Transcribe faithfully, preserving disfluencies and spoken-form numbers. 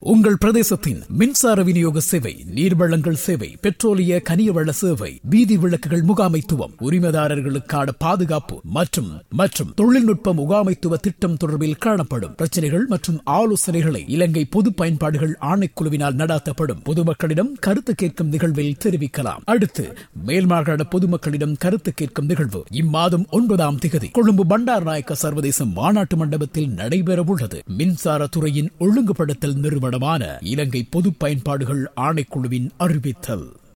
உங்கள் பிரதேசத்தின் மின்சார விநியோக சேவை, நீர்வளங்கள் சேவை, பெட்ரோலிய கனியவள சேவை, வீதி விளக்குகள் முகாமைத்துவம், உரிமதாரர்களுக்கான பாதுகாப்பு மற்றும் மற்றும் தொழில்நுட்ப முகாமைத்துவ திட்டம் தொடர்பில் காணப்படும் பிரச்சனைகள் மற்றும் ஆலோசனைகளை இலங்கை பொது பயன்பாடுகள் ஆணைக்குழுவினால் நடாத்தப்படும் பொதுமக்களிடம் கருத்து கேட்கும் நிகழ்வில் தெரிவிக்கலாம். அடுத்து மேல்மாகாண பொதுமக்களிடம் கருத்து கேட்கும் நிகழ்வு இம்மாதம் ஒன்பதாம் திகதி கொழும்பு பண்டாரநாயக்க சர்வதேச மாநாட்டு மண்டபத்தில் நடைபெறவுள்ளது. மின்சார துறையின் ஒழுங்குபடுத்தல் நிறுவனமான இலங்கை பொது பயன்பாடுகள் ஆணைக்குழுவின் அறிவித்தல்.